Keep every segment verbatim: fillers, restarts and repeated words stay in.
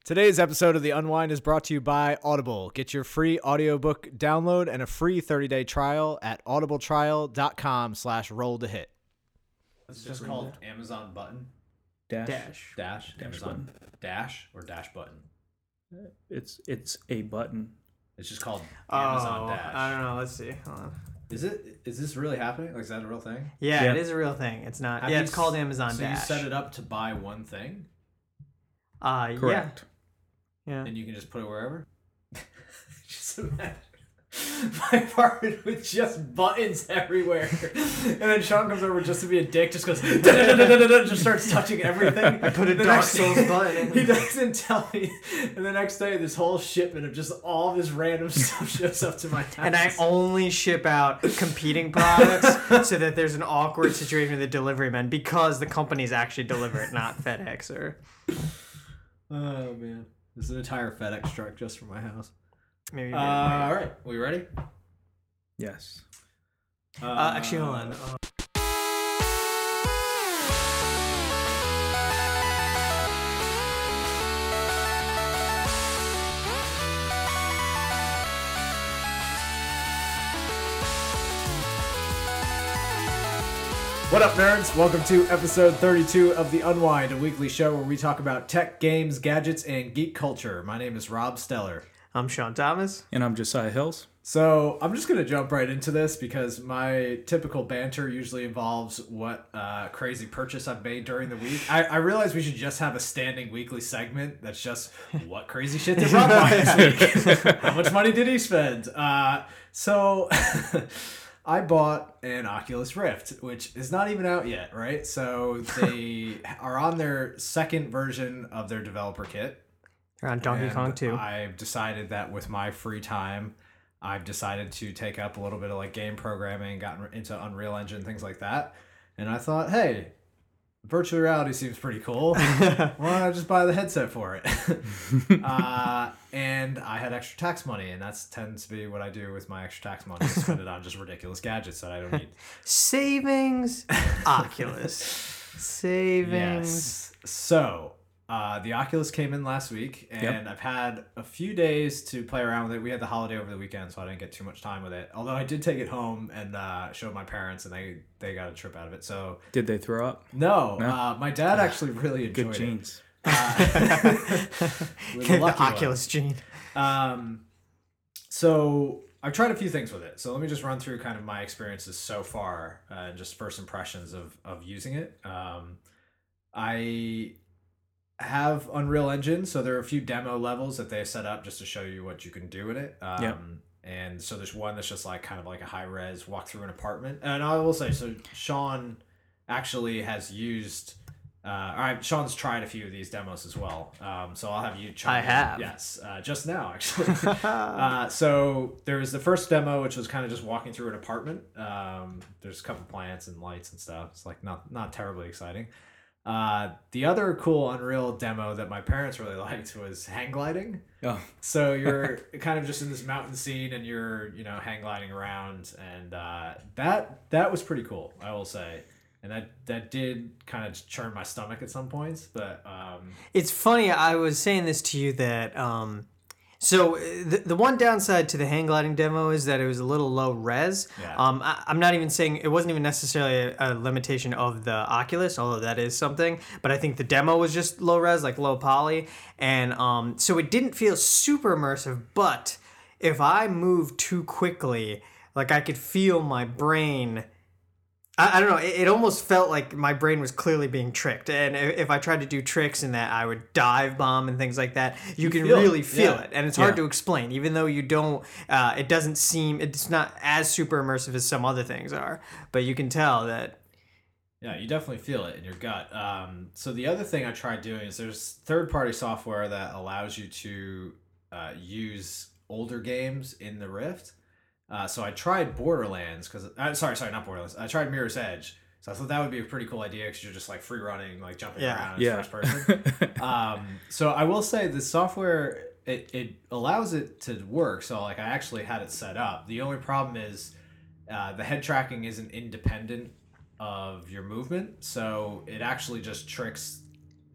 Today's episode of The Unwind is brought to you by Audible. Get your free audiobook download and a free thirty-day trial at audibletrial.com slash roll to hit. It's just called Amazon button. Dash. Dash. Dash. Dash Amazon button. dash or dash button. It's it's a button. It's just called Oh, Amazon dash. I don't know. Let's see. Hold on. Is it? Is this really happening? Like, is that a real thing? Yeah, Yeah. it is a real thing. It's not. Have yeah, you it's s- called Amazon so Dash. you set it up to buy one thing, Uh, Correct. Yeah. Yeah. and you can just put it wherever? Just imagine my apartment with just buttons everywhere. And then Sean comes over just to be a dick, just goes, just starts touching everything. I put a The Dark next Souls day- button in. He doesn't tell me. And the next day, this whole shipment of just all this random stuff shows up to my house. And I only ship out competing products so that there's an awkward situation with the delivery man because the companies actually deliver it, not FedEx or Oh, man. There's an entire FedEx truck just for my house. maybe. Uh, all right. We ready? Yes. Uh, actually, hold on. Uh, What up, nerds? Welcome to episode thirty-two of The Unwind, a weekly show where we talk about tech, games, gadgets, and geek culture. My name is Rob Steller. I'm Sean Thomas. And I'm Josiah Hills. So I'm just going to jump right into this because my typical banter usually involves what uh, crazy purchase I've made during the week. I, I realize we should just have a standing weekly segment that's just what crazy shit did Rob buy this week? How much money did he spend? Uh, so I bought an Oculus Rift, which is not even out yet, right? So they are on their second version of their developer kit. They're on Donkey And Kong too. I've decided that with my free time, I've decided to take up a little bit of like game programming, gotten into Unreal Engine, things like that. And I thought, hey, virtual reality seems pretty cool. Why don't I just buy the headset for it? uh, and I had extra tax money, and that tends to be what I do with my extra tax money. I spend it on just ridiculous gadgets that I don't need. Savings, Oculus. Savings. Yes. So, uh, the Oculus came in last week, and Yep. I've had a few days to play around with it. We had the holiday over the weekend, so I didn't get too much time with it. Although I did take it home and uh, showed my parents, and they, they got a trip out of it. So, Did they throw up? no, No? Uh, my dad actually really enjoyed Good it. genes. Uh, was a the lucky one. Oculus gene. Um, so I've tried a few things with it. So let me just run through kind of my experiences so far uh, and just first impressions of, of using it. Um, I have Unreal Engine, so there are a few demo levels that they set up just to show you what you can do with it. Um, Yep. And so there's one that's just like kind of like a high res walk through an apartment. And I will say, so Sean actually has used. Uh, all right, Sean's tried a few of these demos as well. Um, so I'll have you chime I in. have. Yes, uh, just now actually. uh, so there was the first demo, which was kind of just walking through an apartment. Um, there's a couple plants and lights and stuff. It's like not not terribly exciting. Uh, the other cool Unreal demo that my parents really liked was hang gliding. Oh, So you're kind of just in this mountain scene and you're, you know, hang gliding around, and uh, that that was pretty cool, I will say. And that that did kind of churn my stomach at some points, but um, It's funny. I was saying this to you that um, so the the one downside to the hang gliding demo is that it was a little low res. Yeah. Um, I, I'm not even saying it wasn't even necessarily a, a limitation of the Oculus, although that is something. But I think the demo was just low res, like low poly, and um, so it didn't feel super immersive. But if I moved too quickly, like I could feel my brain. I, I don't know. It, it almost felt like my brain was clearly being tricked, and if, if I tried to do tricks in that, I would dive bomb and things like that. You, can feel it, really feel yeah. it, and it's hard Yeah. to explain. Even though you don't, uh, it doesn't seem. It's not as super immersive as some other things are, but you can tell that. yeah, you definitely feel it in your gut. Um, so the other thing I tried doing is there's third-party software that allows you to uh, use older games in the Rift. Uh, so I tried Borderlands because uh, sorry, sorry, not Borderlands. I tried Mirror's Edge. So I thought that would be a pretty cool idea because you're just like free running, like jumping Yeah. around in Yeah. first person. um, so I will say the software it, it allows it to work. So like I actually had it set up. The only problem is uh, the head tracking isn't independent of your movement, so it actually just tricks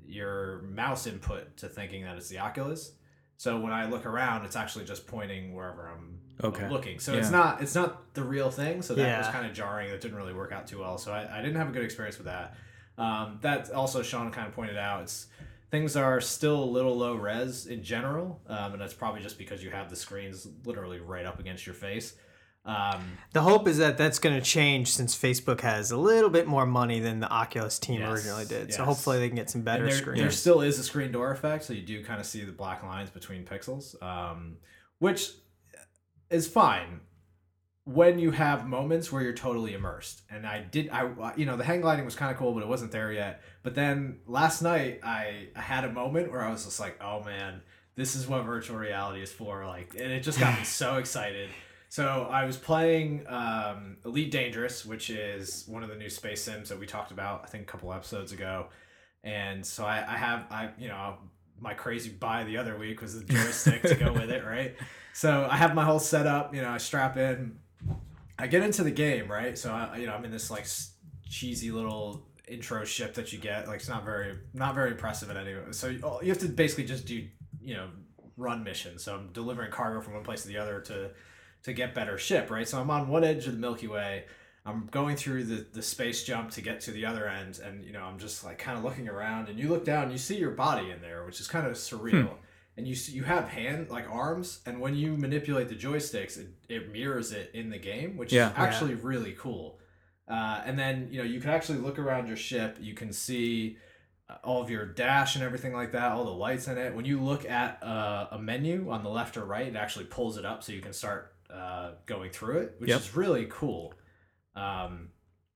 your mouse input to thinking that it's the Oculus. So when I look around, it's actually just pointing wherever I'm Okay. looking. So Yeah. it's not it's not the real thing. So that Yeah. was kind of jarring. That didn't really work out too well. So I, I didn't have a good experience with that. Um, that also Sean kind of pointed out. It's things are still a little low res in general, um, and that's probably just because you have the screens literally right up against your face. Um, The hope is that that's going to change since Facebook has a little bit more money than the Oculus team Yes, originally did. So yes. hopefully they can get some better and there, screens. there still is a screen door effect, so you do kind of see the black lines between pixels, um, which is fine when you have moments where you're totally immersed. And I did, I you know, the hang gliding was kind of cool, but it wasn't there yet. But then last night, I, I had a moment where I was just like, oh man, this is what virtual reality is for. Like, and it just got me so excited. So I was playing um, Elite Dangerous, which is one of the new space sims that we talked about, I think, a couple episodes ago. And so I, I have, I you know, my crazy buy the other week was the joystick to go with it, right? So I have my whole setup, you know, I strap in. I get into the game, right? So I, you know, I'm in this like cheesy little intro ship that you get. Like it's not very, not very impressive in any way. So you, you have to basically just do, you know, run missions. So I'm delivering cargo from one place to the other to, to get better ship, right? So I'm on one edge of the Milky Way. I'm going through the, the space jump to get to the other end, and you know I'm just like kind of looking around, and you look down, and you see your body in there, which is kind of surreal. Hmm. And you see, you have hand like arms, and when you manipulate the joysticks, it, it mirrors it in the game, which Yeah. is actually yeah. really cool. Uh, and then you know you can actually look around your ship. You can see all of your dash and everything like that, all the lights in it. When you look at uh, a menu on the left or right, it actually pulls it up so you can start uh, going through it, which yep. is really cool. Um,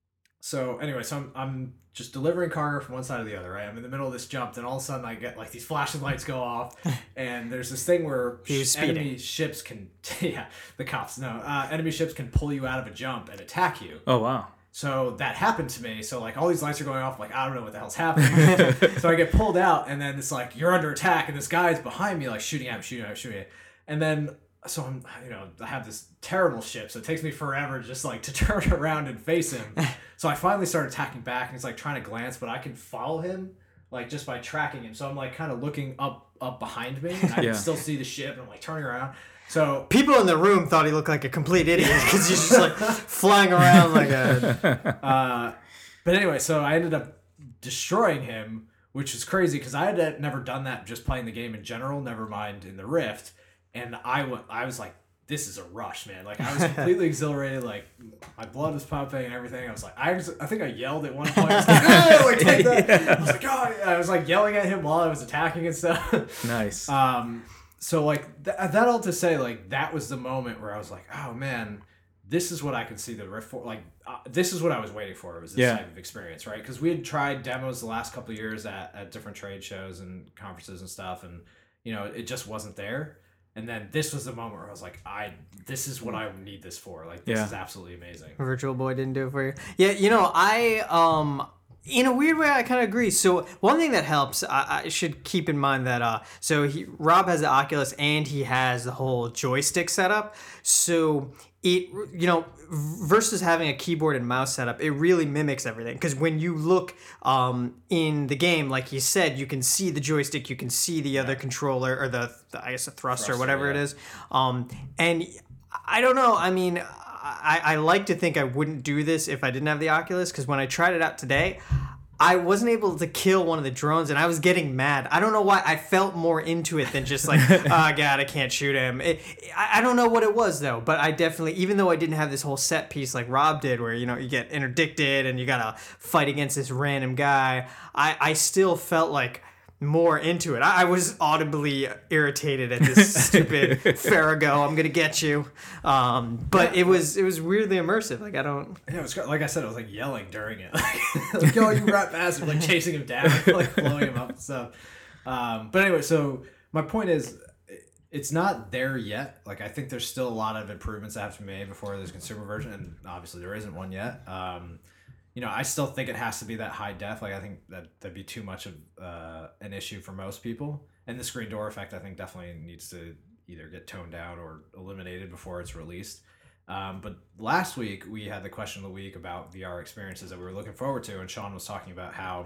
so anyway, so I'm, I'm just delivering cargo from one side to the other, right? I'm in the middle of this jump, then all of a sudden I get like these flashing lights go off, and there's this thing where sh- enemy ships can, yeah, the cops, no, uh, enemy ships can pull you out of a jump and attack you. Oh, wow. So that happened to me. So like all these lights are going off, like I don't know what the hell's happening. So I get pulled out, and then it's like you're under attack, and this guy's behind me, like shooting at me, shooting at me, shooting at me. And then so I'm, you know, I have this terrible ship, so it takes me forever just like to turn around and face him. So I finally start attacking back, and he's like trying to glance, but I can follow him like just by tracking him. So I'm like kind of looking up up behind me, and I yeah. can still see the ship, and I'm like turning around. So people in the room thought he looked like a complete idiot because he's just like flying around like a. Uh, but anyway, so I ended up destroying him, which is crazy because I had never done that just playing the game in general. Never mind in the Rift. And I went, I was like, this is a rush, man. Like, I was completely exhilarated. Like, my blood was pumping and everything. I was like, I was, I think I yelled at one point. I was like, oh, like, take that. I was like, oh, I was like yelling at him while I was attacking and stuff. Nice. Um, so, like, th- that all to say, like, that was the moment where I was like, oh, man, this is what I can see the Rift for. Like, uh, this is what I was waiting for. It was this yeah. type of experience, right? Because we had tried demos the last couple of years at, at different trade shows and conferences and stuff. And, you know, it just wasn't there. And then this was the moment where I was like, I this is what I need this for. Like, this yeah. is absolutely amazing. Virtual Boy didn't do it for you. Yeah, you know, I, um, in a weird way, I kind of agree. So one thing that helps, I, I should keep in mind that, uh, so he, Rob has the Oculus and he has the whole joystick setup. So it, you know, versus having a keyboard and mouse setup, it really mimics everything. Because when you look um, in the game, like you said, you can see the joystick, you can see the other controller, or the, the I guess, the thruster, thruster whatever yeah. it is. Um, and I don't know, I mean, I, I like to think I wouldn't do this if I didn't have the Oculus, because when I tried it out today, I wasn't able to kill one of the drones, and I was getting mad. I don't know why. I felt more into it than just like, oh, God, I can't shoot him. It, I, I don't know what it was, though, but I definitely, even though I didn't have this whole set piece like Rob did, where, you know, you get interdicted and you got to fight against this random guy, I, I still felt like more into it. I, I was audibly irritated at this stupid Farrago, I'm gonna get you. Um, but yeah, it was it was weirdly immersive. Like I don't. Yeah, it was like I said, I was like yelling during it, like, like "Yo, you rat bastard!" Like chasing him down, like blowing him up and stuff. Um, but anyway, so my point is, it's not there yet. Like I think there's still a lot of improvements that have to be made before there's a consumer version, and obviously there isn't one yet. Um, You know, I still think it has to be that high def. Like, I think that that'd be too much of uh, an issue for most people. And the screen door effect, I think, definitely needs to either get toned down or eliminated before it's released. Um, but last week, we had the question of the week about V R experiences that we were looking forward to. And Sean was talking about how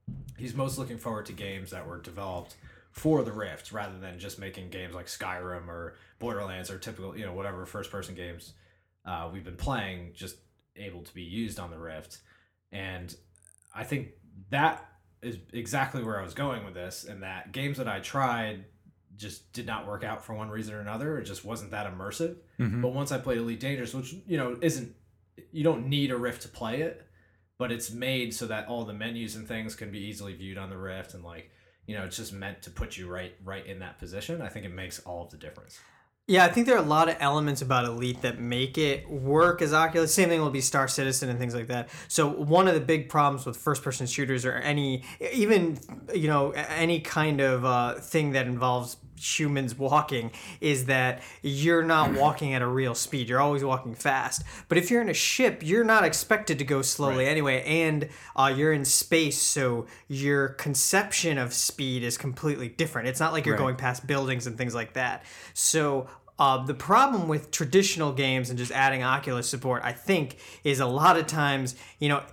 he's most looking forward to games that were developed for the Rift rather than just making games like Skyrim or Borderlands or typical, you know, whatever first person games uh, we've been playing, just able to be used on the Rift. And I think that is exactly where I was going with this, and that games that I tried just did not work out for one reason or another. It just wasn't that immersive. Mm-hmm. But once I played Elite Dangerous, which, you know, isn't, you don't need a Rift to play it, but it's made so that all the menus and things can be easily viewed on the Rift, and like, you know, it's just meant to put you right right in that position. I think it makes all of the difference. Yeah, I think there are a lot of elements about Elite that make it work as Oculus. Same thing will be Star Citizen and things like that. So one of the big problems with first-person shooters, or any, even, you know, any kind of uh, thing that involves humans walking, is that you're not walking at a real speed. You're always walking fast. But if you're in a ship, you're not expected to go slowly Right. anyway, and uh, you're in space, so your conception of speed is completely different. It's not like you're Right. going past buildings and things like that. So uh, the problem with traditional games and just adding Oculus support, I think, is a lot of times, you know,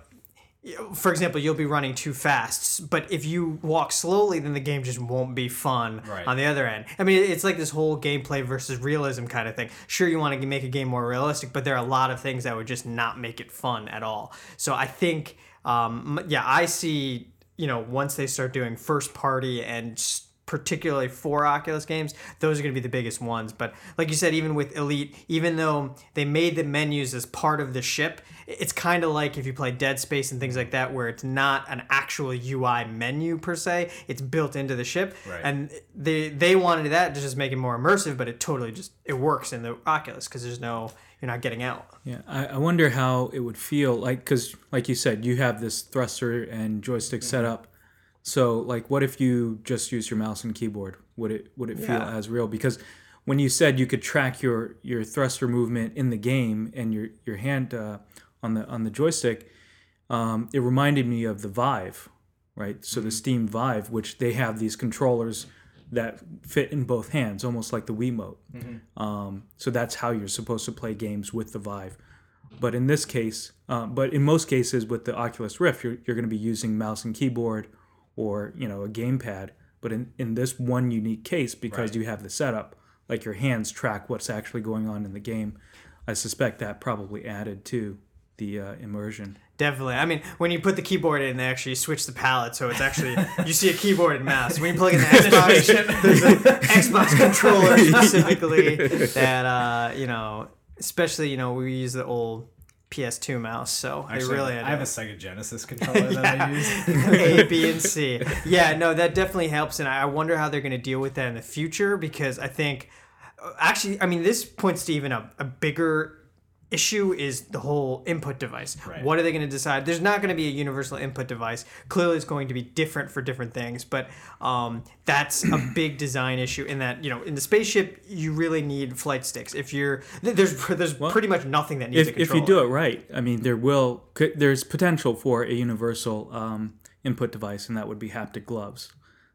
for example, you'll be running too fast, but if you walk slowly, then the game just won't be fun Right. on the other end. I mean, it's like this whole gameplay versus realism kind of thing. Sure, you want to make a game more realistic, but there are a lot of things that would just not make it fun at all. So I think, um, yeah, I see, you know, once they start doing first party and particularly for Oculus games, those are going to be the biggest ones. But like you said, even with Elite, even though they made the menus as part of the ship, it's kind of like if you play Dead Space and things like that, where it's not an actual U I menu per se, it's built into the ship. Right. And they they wanted that to just make it more immersive, but it totally just, it works in the Oculus because there's no, you're not getting out. Yeah, I, I wonder how it would feel like, because like you said, you have this thruster and joystick Mm-hmm. setup. So like, what if you just use your mouse and keyboard? Would it would it feel Yeah. as real? Because when you said you could track your, your thruster movement in the game and your your hand uh, on the on the joystick, um, it reminded me of the Vive, right? So the Steam Vive, which they have these controllers that fit in both hands, almost like the Wiimote. Um, so that's how you're supposed to play games with the Vive. But in this case, uh, but in most cases with the Oculus Rift, you're, you're going to be using mouse and keyboard or, you know, a gamepad. But in, in this one unique case, because Right. you have the setup, like your hands track what's actually going on in the game, I suspect that probably added to the uh, immersion. Definitely. I mean, when you put the keyboard in, they actually switch the palette, so it's actually, you see a keyboard and mouse. When you plug in the Xbox, there's an Xbox controller specifically that, uh, you know, especially, you know, we use the old P S two mouse, so Actually, they really I had have a to- Sega Genesis controller that I use. A, B, and C. Yeah, no, that definitely helps, and I wonder how they're going to deal with that in the future, because I think, actually, I mean, this points to even a, a bigger issue is the whole input device. Right. What are they going to decide? There's not going to be a universal input device. Clearly, it's going to be different for different things, but um, that's a big design issue in that, you know, in the spaceship, you really need flight sticks. If you're, th- there's there's pretty much nothing that needs If, a if controller. you do it right, I mean, there will could, there's potential for a universal um, input device, and that would be haptic gloves.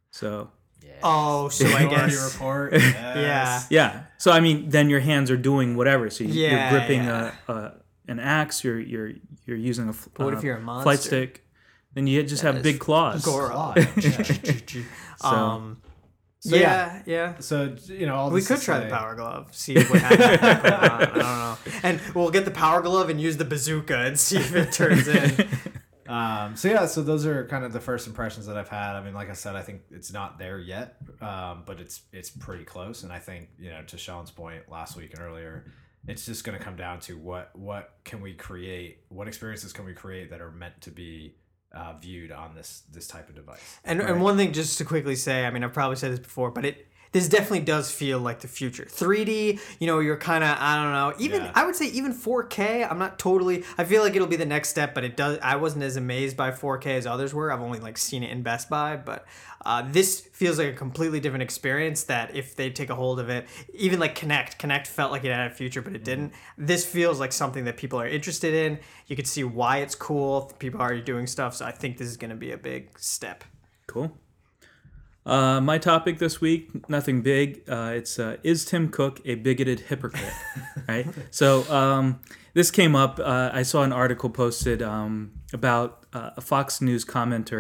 So Oh, so I Minority guess. Report. Yeah. Yes. yeah, so I mean, then your hands are doing whatever. So you, Yeah, you're gripping yeah. a, a an axe. You're you're you're using a f- But what uh, if you're a flight monster? stick. Then you just have is big claws. Goro. Claw, yeah. Um, So, yeah, yeah. So, you know, all We this could to try say- the power glove, see what happens. I don't know. And we'll get the power glove and use the bazooka and see if it turns in. Um, so yeah, so those are kind of the first impressions that I've had. I mean, like I said, I think it's not there yet, um, but it's it's pretty close. And I think, you know, to Sean's point last week and earlier, it's just going to come down to what what can we create, what experiences can we create that are meant to be uh, viewed on this this type of device. And Right. and one thing just to quickly say, I mean, I've probably said this before, but it this definitely does feel like the future. three D, you know, you're kind of, I don't know, even, Yeah. I would say even four K, I'm not totally, I feel like it'll be the next step, but it does, I wasn't as amazed by four K as others were. I've only like seen it in Best Buy, but uh, this feels like a completely different experience that if they take a hold of it, even like Connect, Connect felt like it had a future, but it didn't. This feels like something that people are interested in. You can see why it's cool. People are already doing stuff, so I think this is going to be a big step. Cool. Uh, my topic this week, nothing big. Uh, it's uh, is Tim Cook a bigoted hypocrite? Right. So um, this came up. Uh, I saw an article posted um, about uh, a Fox News commenter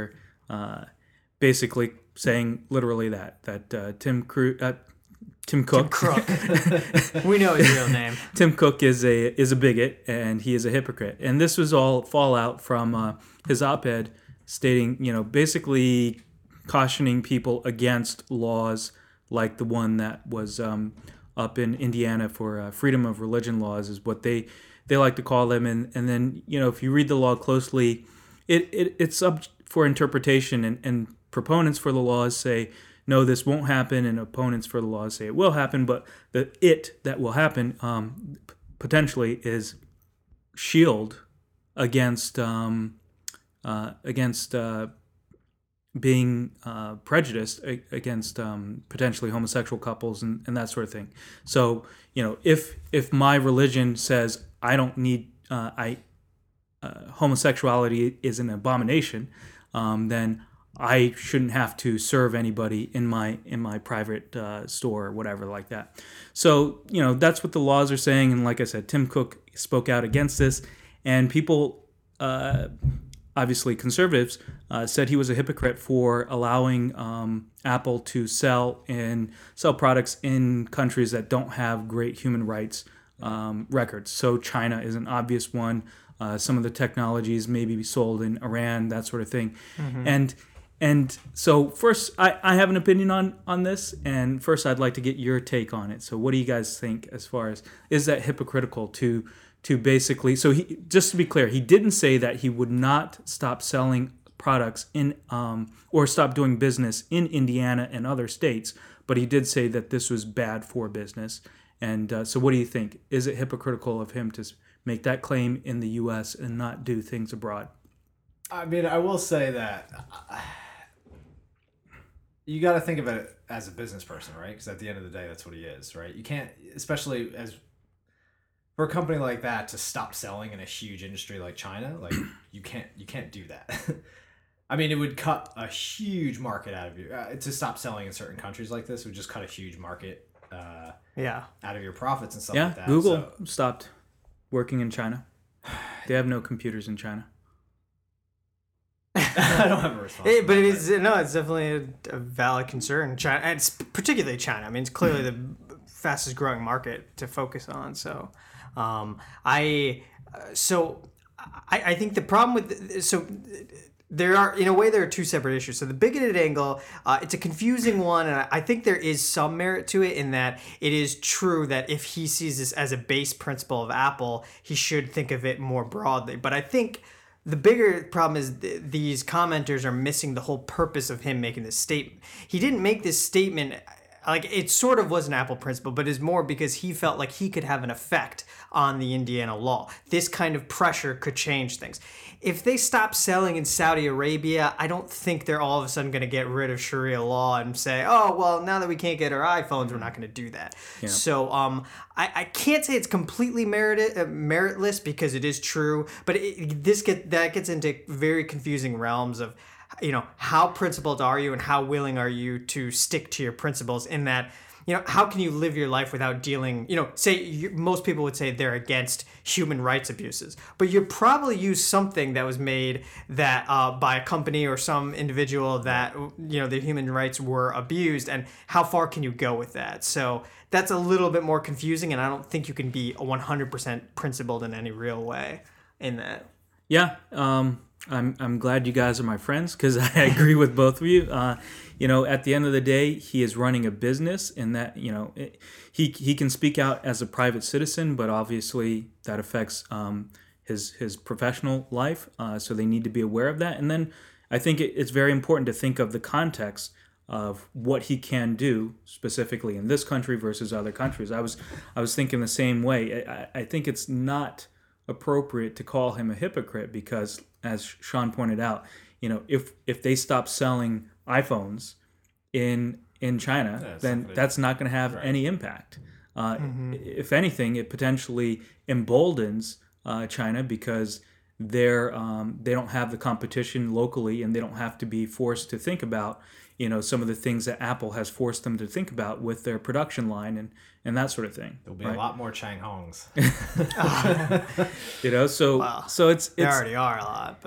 uh, basically saying literally that that uh, Tim Cru- uh, Tim Cook. Tim Crook. We know his real name. Tim Cook is a is a bigot and he is a hypocrite. And this was all fallout from uh, his op-ed stating, you know, basically cautioning people against laws like the one that was um, up in Indiana for uh, freedom of religion laws is what they they like to call them. And and then, you know, if you read the law closely, it, it it's up for interpretation, and, and proponents for the laws say, no, this won't happen, and opponents for the laws say it will happen, but the it that will happen um, potentially is shield against um, uh, against uh, being uh, prejudiced against um, potentially homosexual couples and, and that sort of thing. So, you know, if if my religion says I don't need uh, I uh, homosexuality is an abomination, um, then I shouldn't have to serve anybody in my in my private uh, store or whatever like that. So, you know, that's what the laws are saying. And like I said, Tim Cook spoke out against this, and people, uh, obviously conservatives, uh, said he was a hypocrite for allowing um, Apple to sell and sell products in countries that don't have great human rights um, records. So China is an obvious one. Uh, some of the technologies may be sold in Iran, that sort of thing. Mm-hmm. And And so first, I, I have an opinion on, on this, and first I'd like to get your take on it. So what do you guys think as far as, is that hypocritical to to basically, so he, just to be clear, he didn't say that he would not stop selling products in, um, or stop doing business in Indiana and other states, but he did say that this was bad for business. And uh, so what do you think? Is it hypocritical of him to make that claim in the U S and not do things abroad? I mean, I will say that... Uh, you got to think of it as a business person, right? Because at the end of the day, that's what he is, right? You can't, especially as for a company like that to stop selling in a huge industry like China, like you can't, you can't do that. I mean, it would cut a huge market out of you. Uh, to stop selling in certain countries like this would just cut a huge market, uh, yeah, out of your profits and stuff yeah, like that. Google so, stopped working in China. They have no computers in China. I don't have a response. It, but it is no, it's definitely a, a valid concern. China, and it's particularly China. I mean, it's clearly the fastest growing market to focus on. So, um, I, uh, so I, I think the problem with so there are in a way there are two separate issues. So the bigoted angle, uh, it's a confusing one, and I think there is some merit to it in that it is true that if he sees this as a base principle of Apple, he should think of it more broadly. But I think the bigger problem is th- these commenters are missing the whole purpose of him making this statement. He didn't make this statement, like it sort of was an Apple principle, but is more because he felt like he could have an effect on the Indiana law. This kind of pressure could change things. If they stop selling in Saudi Arabia, I don't think they're all of a sudden going to get rid of Sharia law and say, oh, well, now that we can't get our iPhones, we're not going to do that. Yeah. So um, I, I can't say it's completely merited, uh, meritless because it is true, but it, this get that gets into very confusing realms of, you know, how principled are you and how willing are you to stick to your principles in that, you know, how can you live your life without dealing, you know, say you, most people would say they're against human rights abuses, but you probably use something that was made that uh, by a company or some individual that, you know, the human rights were abused, and how far can you go with that? So that's a little bit more confusing, and I don't think you can be one hundred percent principled in any real way in that. Yeah, um, I'm I'm glad you guys are my friends because I agree with both of you. Uh, you know, at the end of the day, he is running a business, and that, you know, it, he he can speak out as a private citizen, but obviously that affects um, his his professional life. Uh, so they need to be aware of that. And then I think it, it's very important to think of the context of what he can do specifically in this country versus other countries. I was I was thinking the same way. I, I think it's not appropriate to call him a hypocrite because, as Sean pointed out, you know, if if they stop selling iPhones in in China, yeah, then that's not going to have right. any impact. Uh, mm-hmm. If anything, it potentially emboldens uh, China because they're um, they don't have the competition locally, and they don't have to be forced to think about, you know, some of the things that Apple has forced them to think about with their production line and, and that sort of thing. There'll be right? a lot more Chang Hongs. You know, so wow. so it's, it's there already are a lot, but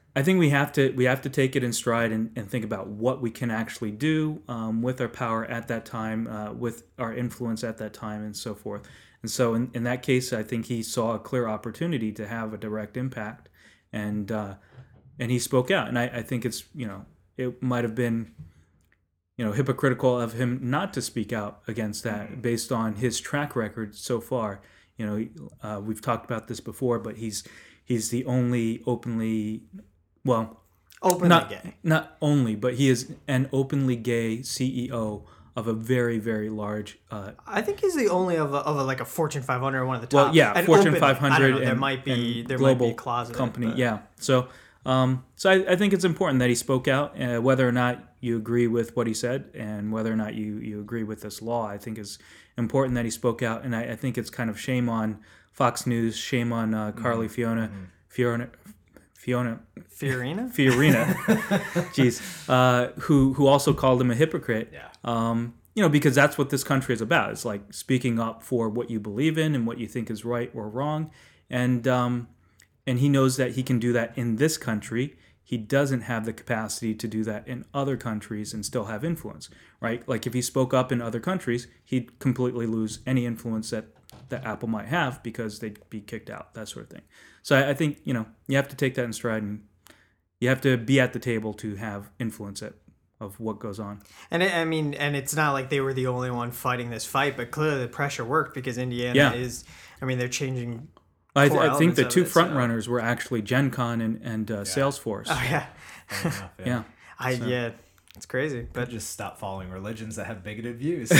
I think we have to we have to take it in stride and, and think about what we can actually do um, with our power at that time, uh, with our influence at that time, and so forth. And so in, in that case, I think he saw a clear opportunity to have a direct impact, and uh, and he spoke out. And I, I think it's, you know, it might have been, you know, hypocritical of him not to speak out against that based on his track record so far. You know, uh, we've talked about this before, but he's he's the only openly, well, Openly not gay. not only, but he is an openly gay C E O of a very very large. Uh, I think he's the only of a, of a, like a Fortune five hundred, one of the top. well, yeah, and Fortune openly. five I don't hundred. know, there and, might be and there global might be closeted company. but- Yeah, so um, so I, I think it's important that he spoke out, uh, whether or not you agree with what he said, and whether or not you you agree with this law. I think is important that he spoke out, and I, I think it's kind of shame on Fox News, shame on uh, Carly Mm-hmm. Fiona, Mm-hmm. Fiona, Fiona, Fiorina? Fiorina, jeez, uh, who who also called him a hypocrite. Yeah. Um, you know, because that's what this country is about. It's like speaking up for what you believe in and what you think is right or wrong, and um, and he knows that he can do that in this country. He doesn't have the capacity to do that in other countries and still have influence, right? Like if he spoke up in other countries, he'd completely lose any influence that, that Apple might have because they'd be kicked out, that sort of thing. So I, I think, you know, you have to take that in stride, and you have to be at the table to have influence at, of what goes on. And it, I mean, and it's not like they were the only one fighting this fight, but clearly the pressure worked because Indiana Yeah. is, I mean, they're changing. I, core I think elements the of two it, so- front runners were actually Gen Con and, and uh, Salesforce. Oh, yeah. Fair enough, yeah. Yeah. I, yeah, it's crazy. But But just stop following religions that have bigoted views.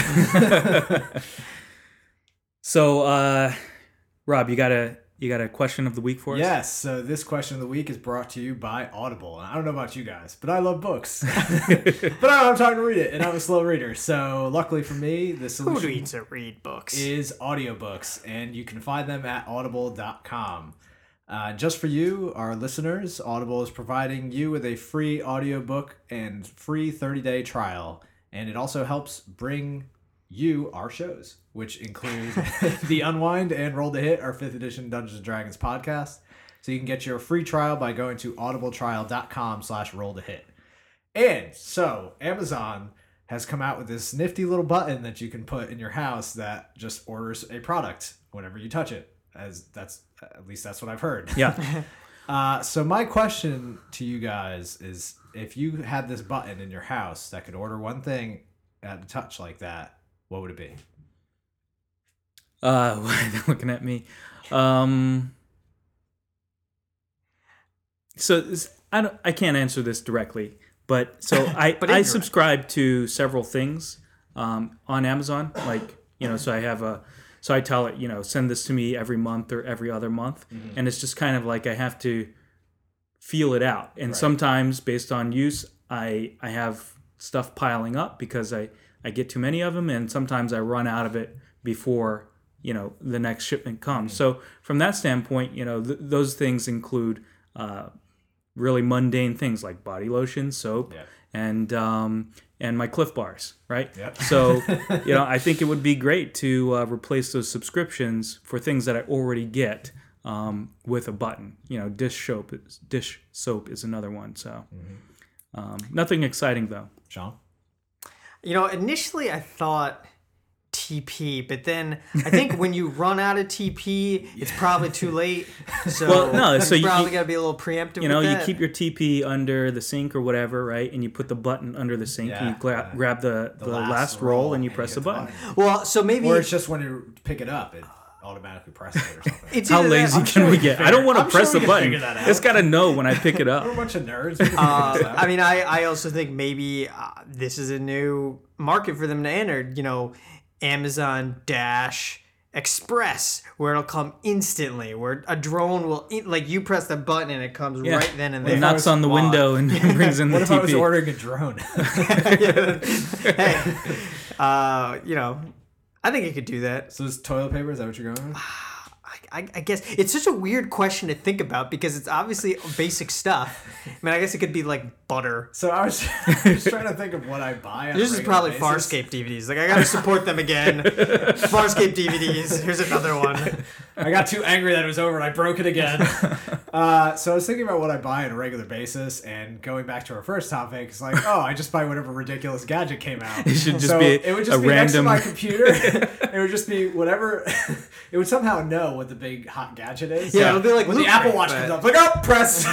So, uh, Rob, you got a you got a question of the week for us? Yes, so this question of the week is brought to you by Audible. And I don't know about you guys, but I love books. But I don't have time to read it, and I'm a slow reader. So luckily for me, the who solution reads to read books? is audiobooks, and you can find them at audible dot com. Uh, just for you, our listeners, Audible is providing you with a free audiobook and free thirty-day trial. And it also helps bring you our shows, which include The Unwind and Roll to Hit, our fifth edition Dungeons and Dragons podcast. So you can get your free trial by going to audibletrial dot com slash roll to hit. And so Amazon has come out with this nifty little button that you can put in your house that just orders a product whenever you touch it. As that's at least that's what I've heard. Yeah. Uh, so my question to you guys is, if you had this button in your house that could order one thing at a touch like that, what would it be? Uh, they're looking at me. Um, so this, I don't, I can't answer this directly, but so I, But I indirect. subscribe to several things um, on Amazon. Like, you know, so I have a, so I tell it, you know, send this to me every month or every other month. Mm-hmm. And it's just kind of like I have to feel it out. And Right. sometimes based on use, I, I have stuff piling up because I, I get too many of them. And sometimes I run out of it before, you know, the next shipment comes. So from that standpoint, you know, th- those things include uh, really mundane things like body lotion, soap, Yeah. and um, and my Cliff Bars, right? Yep. So, you know, I think it would be great to uh, replace those subscriptions for things that I already get um, with a button. You know, dish soap, is, dish soap is another one. So, um, nothing exciting though. Sean? You know, initially I thought T P, but then I think when you run out of T P, it's probably too late. So, Well, no, so you you- probably you- got to be a little preemptive. You know, with you that. keep your T P under the sink or whatever, right? And you put the button under the sink and Yeah, you gra- yeah. grab the, the, last, roll and you press the get button. Well, so maybe Or it's just when you pick it up, it automatically presses it or something. it's How either that- lazy I'm can sure we we get? can I don't want to I'm press sure we the can button. figure that out. It's got to know when I pick it We're a up. bunch of nerds. We can figure Uh, this out. I mean, I, I also think maybe uh, this is a new market for them to enter. You know, Amazon Dash Express, where it'll come instantly, where a drone will in, like you press the button and it comes Yeah. right then and It there. knocks on the Wow. window and brings in What the if I was T P. ordering a drone? Hey, uh, you know, I think it could do that. So is toilet paper? Is that what you're going with? I, I guess it's such a weird question to think about because it's obviously basic stuff. I mean, I guess it could be like butter. So I was just trying to think of what I buy. On This a is regular probably basis. Farscape D V Ds. Like, I gotta support them again. Farscape D V Ds. Here's another one. I got too angry that it was over and I broke it again. Uh, so I was thinking about what I buy on a regular basis, and going back to our first topic, it's like, oh, I just buy whatever ridiculous gadget came out. It should just so be it would just a be next to random- my computer. It would just be whatever. It would somehow know what the big hot gadget is. Yeah, it'll be like when the Loot Apple Crate, Watch but- comes up, it's like, oh,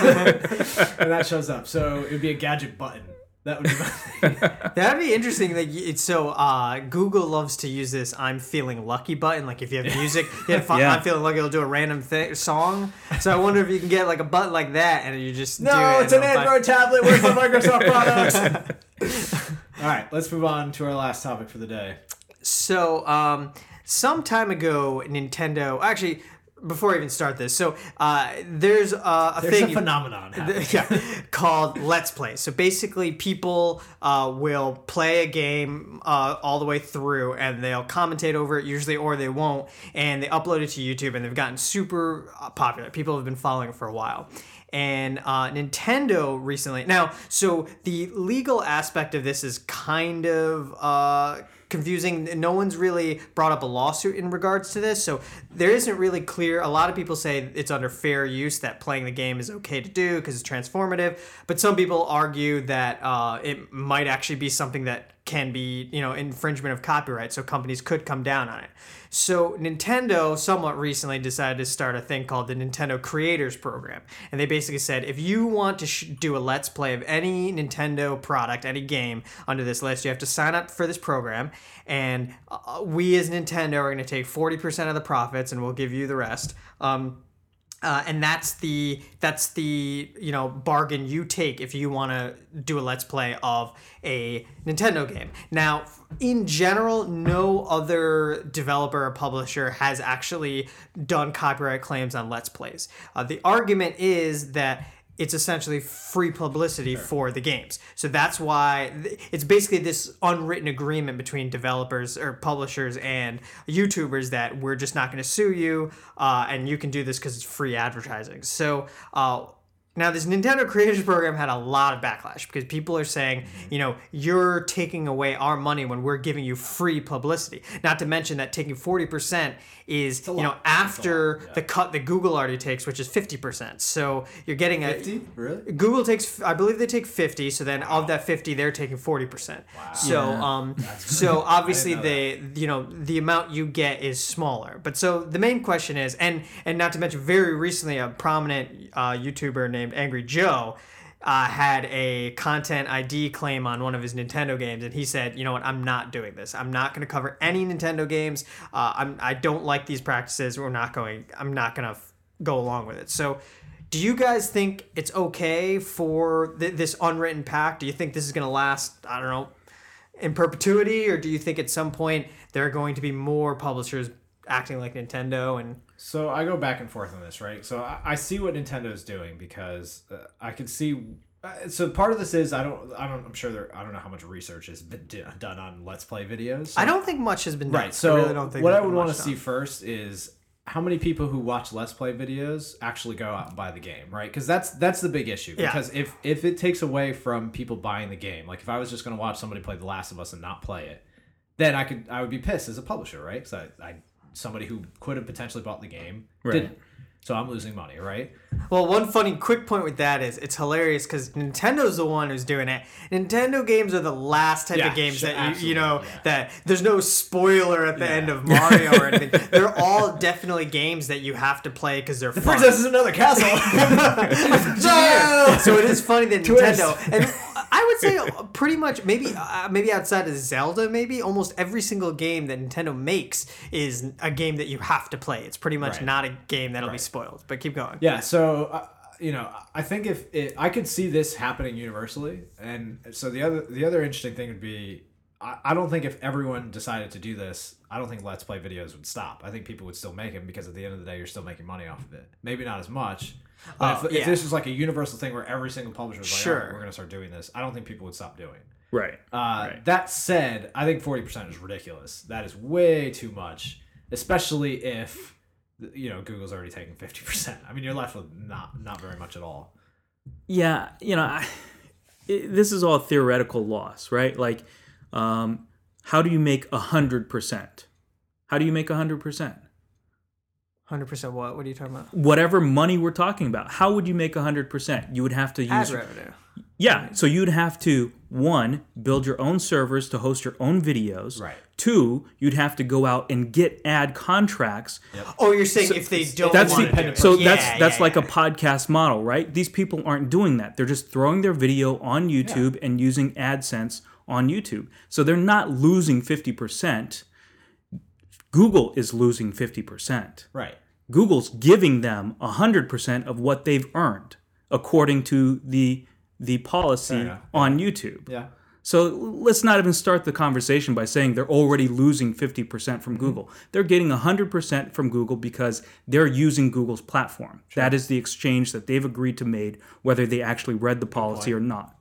press, and that shows up. So it would be a gadget button. That would be my thing. That'd be interesting. That you- it's so uh, Google loves to use this "I'm feeling lucky" button. Like if you have music, you have fun, Yeah. I'm feeling lucky. It'll do a random th- song. So I wonder if you can get like a button like that, and you just do No, it it's an and it'll Android tablet. Where's the Microsoft products? All right, let's move on to our last topic for the day. So, um, some time ago, Nintendo actually. Before I even start this, so uh, there's uh, a There's thing a phenomenon happening. yeah, called Let's Play. So basically, people uh, will play a game uh, all the way through, and they'll commentate over it usually, or they won't, and they upload it to YouTube, and they've gotten super uh, popular. People have been following it for a while. And uh, Nintendo recently, now, so the legal aspect of this is kind of uh, confusing. No one's really brought up a lawsuit in regards to this, so there isn't really clear. A lot of people say it's under fair use, that playing the game is okay to do because it's transformative, but some people argue that uh, it might actually be something that can be, you know, infringement of copyright, so companies could come down on it. So Nintendo somewhat recently decided to start a thing called the Nintendo Creators Program. And they basically said, if you want to sh- do a Let's Play of any Nintendo product, any game under this list, you have to sign up for this program. And uh, we as Nintendo are going to take forty percent of the profits and we'll give you the rest. Um, Uh, and that's the that's the you know bargain you take if you want to do a Let's Play of a Nintendo game. Now, in general, no other developer or publisher has actually done copyright claims on Let's Plays. Uh, the argument is that it's essentially free publicity for the games. So that's why th- it's basically this unwritten agreement between developers or publishers and YouTubers that we're just not going to sue you, uh, and you can do this because it's free advertising. So uh, now this Nintendo Creators Program had a lot of backlash because people are saying, you know, you're taking away our money when we're giving you free publicity. Not to mention that taking forty percent is, you know, lot. after It's a lot, yeah. the cut that Google already takes, which is fifty percent. So you're getting a fifty? Really? Google takes, I believe they take fifty. So then of that fifty, they're taking forty percent. Wow. So, Yeah. um, so obviously know they, you know, the amount you get is smaller. But so the main question is, and and not to mention, very recently a prominent uh, YouTuber named Angry Joe uh, had a content I D claim on one of his Nintendo games, and he said, you know what, I'm not doing this. I'm not going to cover any Nintendo games. Uh, I'm I don't like these practices. We're not going. I'm not going to f- go along with it. So. Do you guys think it's okay for th- this unwritten pact? Do you think this is going to last, I don't know, in perpetuity? Or do you think at some point there are going to be more publishers acting like Nintendo? And So I go back and forth on this, right? So I, I see what Nintendo's doing because uh, I can see. Uh, so part of this is I don't. I don't. I'm sure there. I don't know how much research has been d- done on Let's Play videos. So, I don't think much has been done. Right. So I really don't think what there's I would been want much to see done. first is how many people who watch Let's Play videos actually go out and buy the game, right? Because that's that's the big issue. Yeah. Because if if it takes away from people buying the game, like if I was just going to watch somebody play The Last of Us and not play it, then I could I would be pissed as a publisher, right? Because I, I somebody who could have potentially bought the game Right. didn't. So I'm losing money, right? Well, one funny quick point with that is it's hilarious because Nintendo's the one who's doing it. Nintendo games are the last type Yeah, of games sure, that you, you know absolutely, yeah. that there's no spoiler at the Yeah. end of Mario or anything. They're all definitely games that you have to play because they're fun. Princess is another castle. Yeah. So it is funny that Twist. Nintendo, and I would say pretty much maybe uh, maybe outside of Zelda, maybe almost every single game that Nintendo makes is a game that you have to play. It's pretty much Right. not a game that'll be Right. spoiled. But keep going. Yeah, so uh, you know, I think if it, I could see this happening universally, and so the other the other interesting thing would be, I, I don't think if everyone decided to do this, I don't think Let's Play videos would stop. I think people would still make them because at the end of the day, you're still making money off of it. Maybe not as much, but Oh, if, yeah. if this was like a universal thing where every single publisher was like, Sure. "All right, we're going to start doing this," I don't think people would stop doing. Right. Uh, Right. That said, I think forty percent is ridiculous. That is way too much, especially if you know Google's already taking fifty percent. I mean, you're left with not not very much at all. Yeah, you know, I, it, this is all theoretical loss, right? Like, um, how do you make a hundred percent? How do you make a hundred percent? hundred percent what? What are you talking about? Whatever money we're talking about, how would you make one hundred percent? You would have to use... Ad revenue. Yeah, so you'd have to, one, build your own servers to host your own videos. Right. Two, you'd have to go out and get ad contracts. Yep. Oh, you're saying if they don't That's want the, to do it. so Yeah, that's yeah, that's yeah. like a podcast model, right? These people aren't doing that. They're just throwing their video on YouTube Yeah. and using AdSense on YouTube. So they're not losing fifty percent. Google is losing fifty percent. Right. Google's giving them one hundred percent of what they've earned according to the the policy enough. on YouTube. Yeah. So let's not even start the conversation by saying they're already losing fifty percent from Google. They're getting one hundred percent from Google because they're using Google's platform. That is the exchange that they've agreed to make, whether they actually read the policy or not.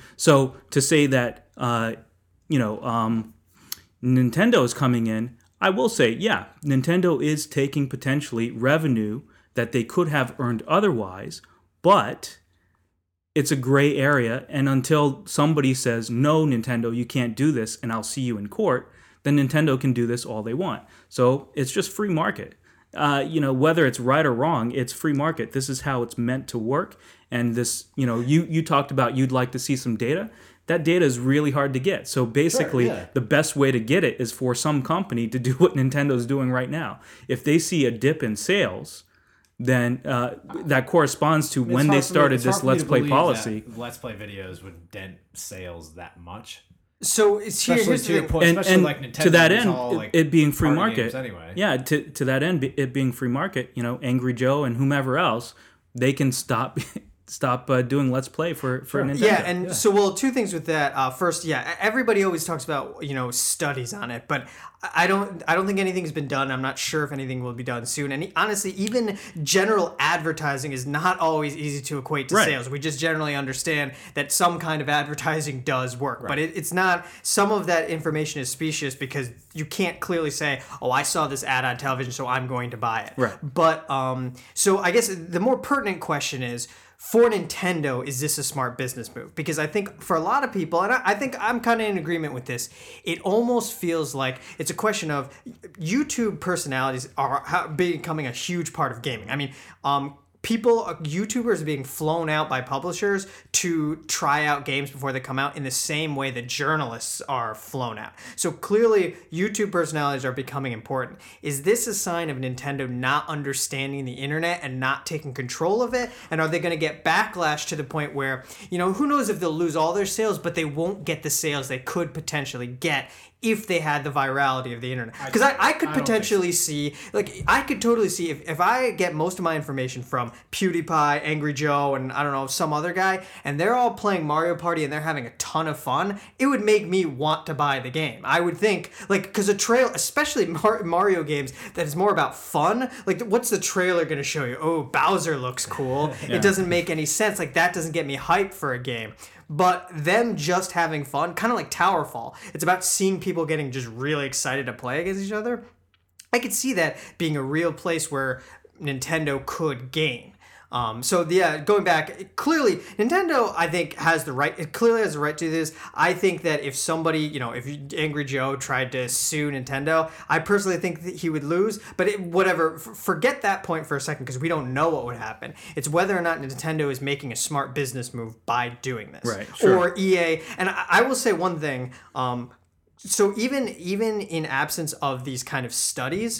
So to say that, uh, you know, um, Nintendo is coming in, I will say, yeah, Nintendo is taking potentially revenue that they could have earned otherwise, but it's a gray area, and until somebody says, no, Nintendo, you can't do this, and I'll see you in court, then Nintendo can do this all they want. So it's just free market. Uh, you know, whether it's right or wrong, it's free market. This is how it's meant to work. And this, you know, you, you talked about you'd like to see some data. That data is really hard to get. So basically, Sure, yeah. the best way to get it is for some company to do what Nintendo's doing right now. If they see a dip in sales, then uh, that corresponds to It's when hard they for me- started it's hard this for me Let's to Play believe policy. that Let's Play videos would dent sales that much. So it's here, Especially here's to the your thing. point, And, especially and like Nintendo. to that is end, all, it- like, it being free party market, games anyway. yeah. To to that end, it being free market, you know, Angry Joe and whomever else, they can stop stop uh, doing Let's Play for for Nintendo. Yeah, and so well, two things with that. Uh, first, yeah, everybody always talks about you know studies on it, but I don't I don't think anything's been done. I'm not sure if anything will be done soon. And honestly, even general advertising is not always easy to equate to Right. sales. We just generally understand that some kind of advertising does work, but it, it's not. Some of that information is specious because you can't clearly say, "Oh, I saw this ad on television, so I'm going to buy it." Right. But um, so I guess the more pertinent question is, for Nintendo, is this a smart business move? Because I think for a lot of people, and I, I think I'm kind of in agreement with this, it almost feels like it's a question of YouTube personalities are how, becoming a huge part of gaming. I mean, um, people, YouTubers are being flown out by publishers to try out games before they come out in the same way that journalists are flown out. So clearly, YouTube personalities are becoming important. Is this a sign of Nintendo not understanding the internet and not taking control of it? And are they going to get backlash to the point where, you know, who knows if they'll lose all their sales, but they won't get the sales they could potentially get if they had the virality of the internet? Because I, I could I don't think so. potentially see, like, I could totally see if, if I get most of my information from PewDiePie, Angry Joe, and I don't know, some other guy, and they're all playing Mario Party and they're having a ton of fun, it would make me want to buy the game. I would think, like, because a trail, especially Mar- Mario games that is more about fun, like, what's the trailer going to show you? Oh, Bowser looks cool. It doesn't make any sense. Like, that doesn't get me hyped for a game. But them just having fun, kind of like Towerfall, it's about seeing people getting just really excited to play against each other. I could see that being a real place where Nintendo could gain. Um, so yeah, going back, clearly Nintendo, I think, has the right. It clearly has the right to do this. I think that if somebody, you know, if Angry Joe tried to sue Nintendo, I personally think that he would lose. But it, whatever, f- forget that point for a second because we don't know what would happen. It's whether or not Nintendo is making a smart business move by doing this, Right, sure. Or E A. And I, I will say one thing. Um, so even even in absence of these kind of studies,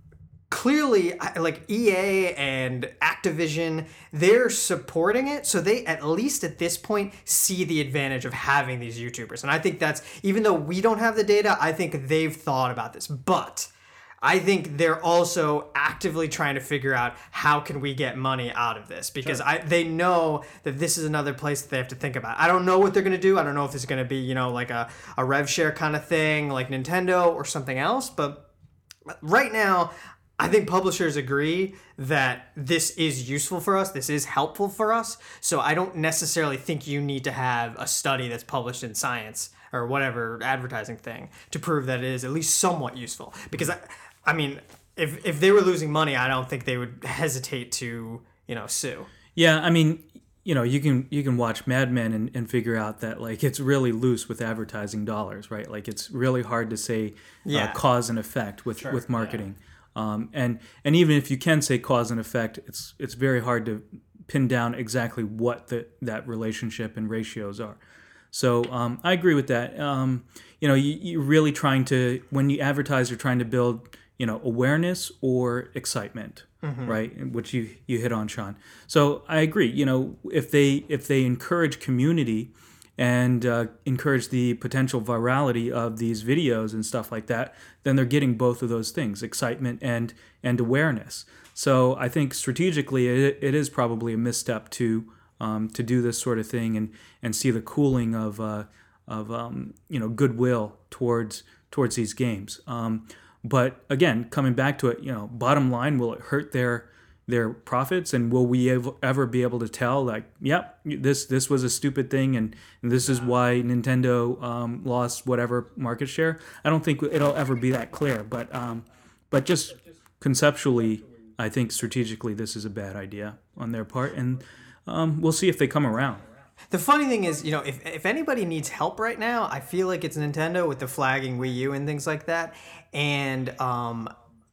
clearly, like E A and Activision, they're supporting it, so they at least at this point see the advantage of having these YouTubers. And I think that's, even though we don't have the data, I think they've thought about this. But I think they're also actively trying to figure out how can we get money out of this, because Sure. I they know that this is another place that they have to think about. I don't know what they're going to do. I don't know if it's going to be, you know, like a, a rev share kind of thing like Nintendo or something else. But right now, I think publishers agree that this is useful for us. This is helpful for us. So I don't necessarily think you need to have a study that's published in Science or whatever advertising thing to prove that it is at least somewhat useful. Because I, I mean, if if they were losing money, I don't think they would hesitate to, you know, sue. Yeah, I mean, you know, you can you can watch Mad Men and, and figure out that, like, it's really loose with advertising dollars, right? Like, it's really hard to say Yeah. uh, cause and effect with, Sure, with marketing. Um, and and even if you can say cause and effect, it's it's very hard to pin down exactly what the, that relationship and ratios are. So um, I agree with that. Um, you know, you, you're really trying to, when you advertise, you're trying to build, you know, awareness or excitement, mm-hmm. right? Which you, you hit on, Sean. So I agree. You know, if they if they encourage community and uh, encourage the potential virality of these videos and stuff like that, then they're getting both of those things, excitement and and awareness. So I think strategically, it, it is probably a misstep to um, to do this sort of thing and, and see the cooling of uh, of um, you know goodwill towards towards these games. Um, but again, coming back to it, you know, bottom line, will it hurt their their profits, and will we ev- ever be able to tell, like, yep, this this was a stupid thing, and, and this is why Nintendo um, lost whatever market share? I don't think it'll ever be that clear. But um, but just conceptually, I think strategically this is a bad idea on their part, and um, we'll see if they come around. The funny thing is, you know, if, if anybody needs help right now, I feel like it's Nintendo with the flagging Wii U and things like that. And um,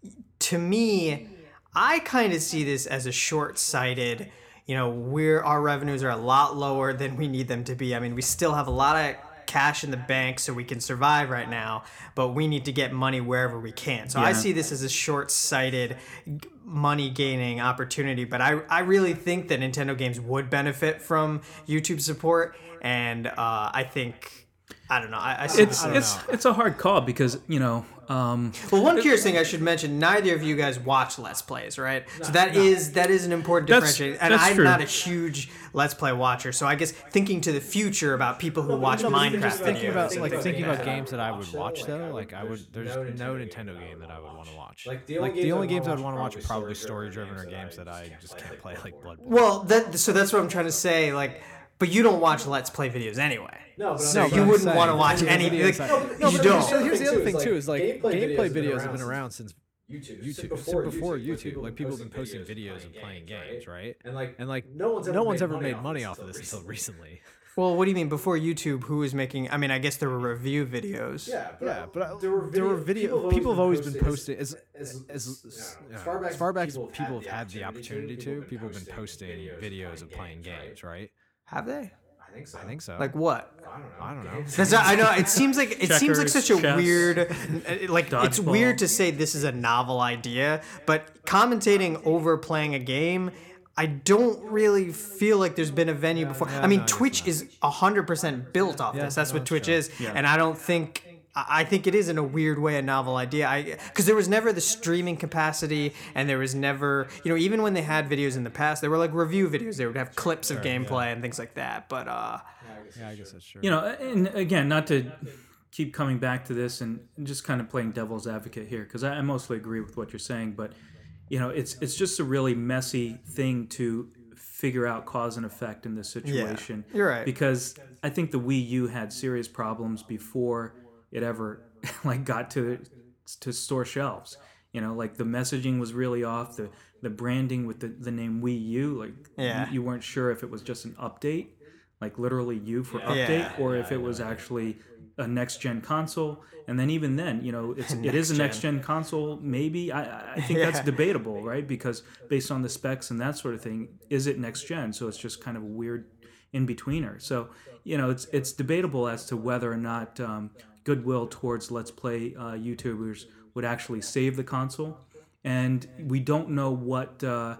to me, I kind of see this as a short-sighted, you know, we're, our revenues are a lot lower than we need them to be. I mean, we still have a lot of cash in the bank so we can survive right now, but we need to get money wherever we can. So yeah. I see this as a short-sighted money gaining opportunity, but I, I really think that Nintendo games would benefit from YouTube support, and uh, I think I don't know. I, I see it's this, it's know. it's a hard call because you know. Um, well, one curious thing I should mention: neither of you guys watch Let's Plays, right? No, so that no. is that is an important differentiator. And I'm true. not a huge Let's Play watcher, so I guess thinking to the future about people who no, watch no, Minecraft thinking videos, about like thinking about games that I would watch though. Like I would, there's no Nintendo game that I would want to watch. Like the only, like, the only games I would want to watch are probably story driven or games that I just can't play, like Blood Bowl. Well, that so that's what I'm trying to say. Like. But you don't watch Let's Play videos anyway. No, but so you wouldn't want to watch any. Like, no, no, you don't. So here's the other thing too: is like gameplay videos have been around since YouTube. YouTube before, before YouTube, like people have been posting videos of playing games, right? And like, and like, no one's ever, no one's ever made money off of this until recently. Well, what do you mean before YouTube? Who was making? I mean, I guess there were review videos. Yeah, but, yeah, but there were there were video. People have always been posting as as as far back as people have had the opportunity to. People have been posting videos of playing games, right? Have they? I think so. I think so. Like what? I don't know. I don't know. That's not, I know it seems like it Checkers, seems like such a chess, weird, like dodgeball. It's weird to say this is a novel idea, but commentating over playing a game, I don't really feel like there's been a venue yeah, before. Yeah, I mean, no, Twitch is a hundred percent built off yeah, this. That's no, what Twitch true. is, yeah. and I don't think. I think it is in a weird way a novel idea. I because there was never the streaming capacity, and there was never, you know, even when they had videos in the past, they were like review videos. They would have clips of sure, gameplay yeah. and things like that. But uh, yeah, I guess that's true. You know, and again, not to keep coming back to this and just kind of playing devil's advocate here, because I mostly agree with what you're saying, but you know, it's it's just a really messy thing to figure out cause and effect in this situation. Yeah, you're right. Because I think the Wii U had serious problems before it ever like got to to store shelves. You know, like the messaging was really off. The the branding with the, the name Wii U, like yeah. you, you weren't sure if it was just an update, like literally U for update, yeah. or if it was actually a next gen console. And then even then, you know, it's it is a next gen console. Maybe I I think yeah. that's debatable, right? Because based on the specs and that sort of thing, is it next gen? So it's just kind of a weird in betweener. So you know, it's it's debatable as to whether or not um, goodwill towards Let's Play uh, YouTubers would actually save the console, and we don't know what uh,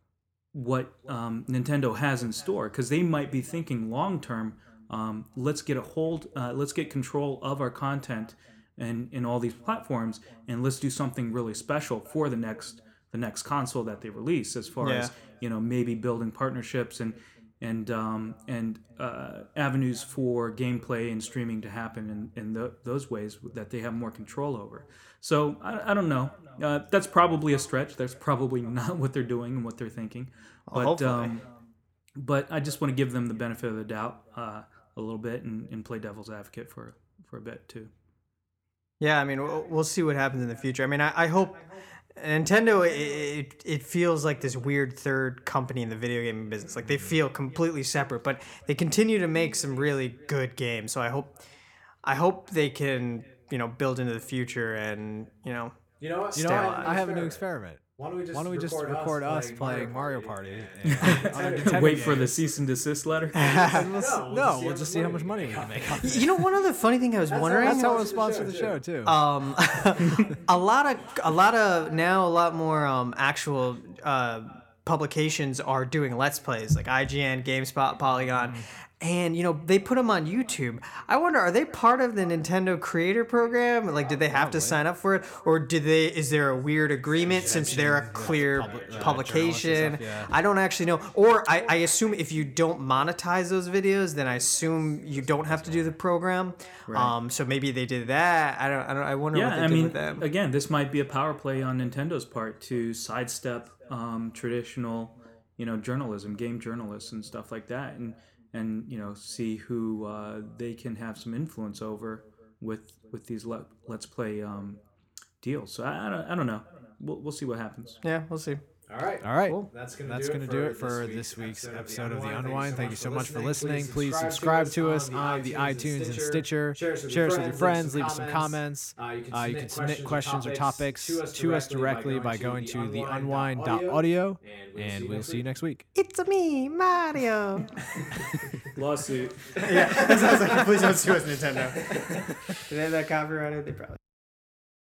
what um, Nintendo has in store, because they might be thinking long term. Um, let's get a hold, uh, let's get control of our content and in all these platforms, and let's do something really special for the next the next console that they release. As far yeah. as you know, maybe building partnerships and. and um, and uh, avenues for gameplay and streaming to happen in, in the, those ways that they have more control over. So I, I don't know. Uh, that's probably a stretch. That's probably not what they're doing and what they're thinking. But oh, um, but I just want to give them the benefit of the doubt uh, a little bit and, and play devil's advocate for for a bit too. Yeah, I mean, we'll, we'll see what happens in the future. I mean, I, I hope. Nintendo, it, it feels like this weird third company in the video game business. Like they feel completely separate, but they continue to make some really good games. So I hope, I hope they can, you know, build into the future and, you know, You know what? You know what? I have a new experiment. Why don't we just, Why don't we just record, record us, us playing Mario Party? and- on a Nintendo Wait game. for the cease and desist letter. And we'll s- No, we'll no, just see we'll how just see how much money we can make. off it. You know, one other funny thing I was wondering. That's how we'll Sponsor sponsor the the show, show too. Um, a lot of a lot of now a lot more um actual uh publications are doing Let's Plays like I G N, GameSpot, Polygon. And you know they put them on YouTube. I wonder, are they part of the Nintendo Creator Program? Like, did they have to sign up for it, or did they? Is there a weird agreement since they're a clear Publi- uh, publication? journalists and stuff, yeah. I don't actually know. Or I, I assume if you don't monetize those videos, then I assume you don't have to do the program. Um, so maybe they did that. I don't. I don't. I wonder what Yeah, they I did mean, with them. again, this might be a power play on Nintendo's part to sidestep um, traditional, you know, journalism, game journalists and stuff like that, and and you know, see who uh, they can have some influence over with with these let, let's play um, deals. So I, I don't I don't know. We'll we'll see what happens. Yeah, we'll see. All right. All right. Cool. That's going That's going to do it for this week's episode of The Unwind. Thank you so much for listening. Please subscribe to us on the iTunes and Stitcher. Share us with your friends. Leave us some comments. Uh, you can submit questions or topics to us directly by going to the unwind dot audio. And we'll see you next week. It's a me, Mario. Lawsuit. Yeah, that sounds like please don't sue us, Nintendo. Did they have that copyrighted? They probably.